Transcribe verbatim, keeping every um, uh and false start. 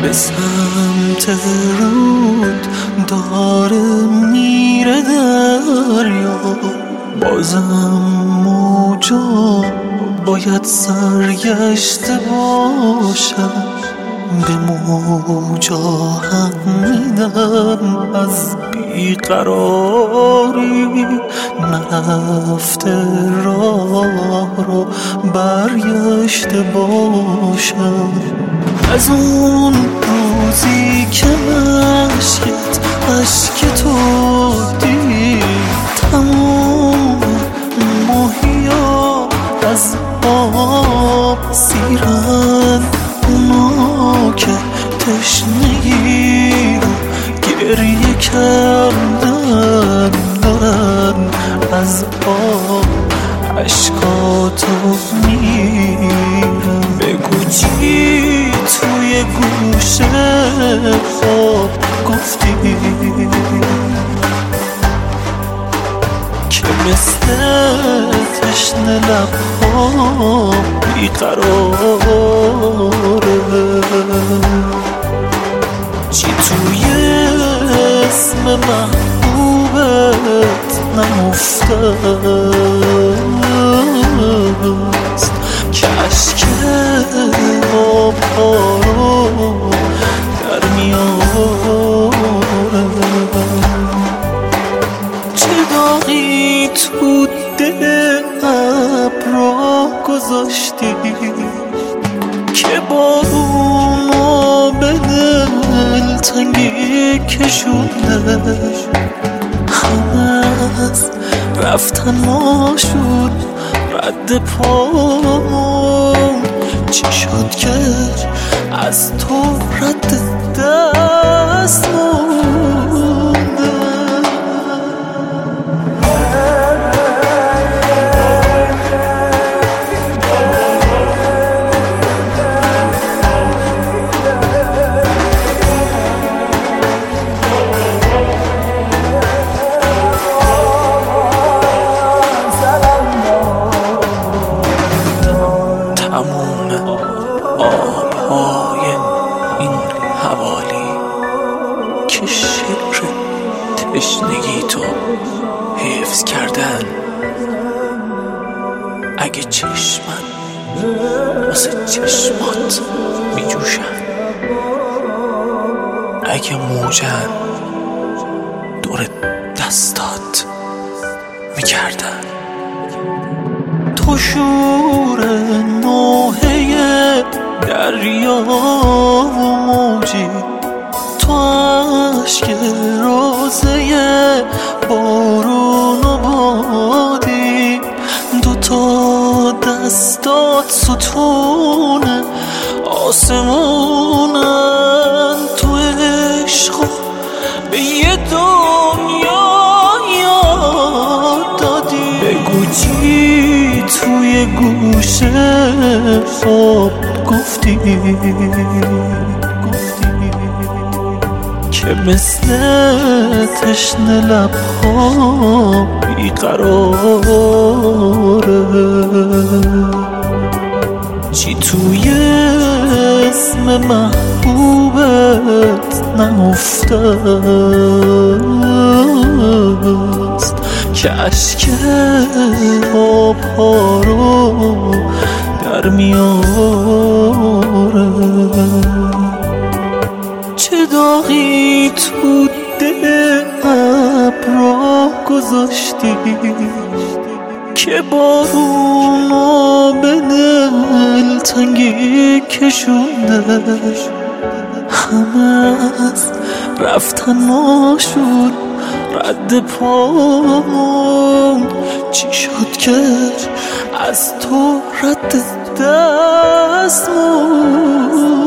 به سمت رود داره میره دریا، بازم موجا باید سرگشته باشم. به موجا هم میدم از بیقراری، نرفته راه رو برگشته باشم. از اون روزی که مشکت عشق تو دید، تمام ماهیا از آب سیرن، اونا که تشنگی رو گریه کردن دارن از آب عشقاتو میرن. بگو چی توی گوشه خواب گفتی که مثل تشنه لبها بیقراره؟ چی توی اسم محبوبت نهفتست که اشک آبها رو در میاره؟ چه داغی تو دل ابرا گذاشتی که بارونو به دلتنگی کشونده؟ همه از رفتن ما شد رد پامون، چی شد که از تو رد دست مونده؟ تموم آبهای این حوالی که شعر تشنگی تو حفظ کردن، اگه چشمن واسه چشمات می جوشن، اگه موجن دور دستات می کردن. تو شور نوحه دریا و موجی، تو عشق روزه بارون و بادی، دوتا دستات ستون آسمونن. تو عشق به یه دنیا یاد دادی. بگو چی توی گوشه خواب گفتی که مثل تشنه لبها بیقراره؟ چی توی اسم محبوبت نهفتست که اشک آبها رو در میاره؟ چه داغی تو دل ابرا گذاشتی که بارونو به دلتنگی کشونده؟ همه از رفتن ما شد رد پامون، چی شد که از تو رد دست مون؟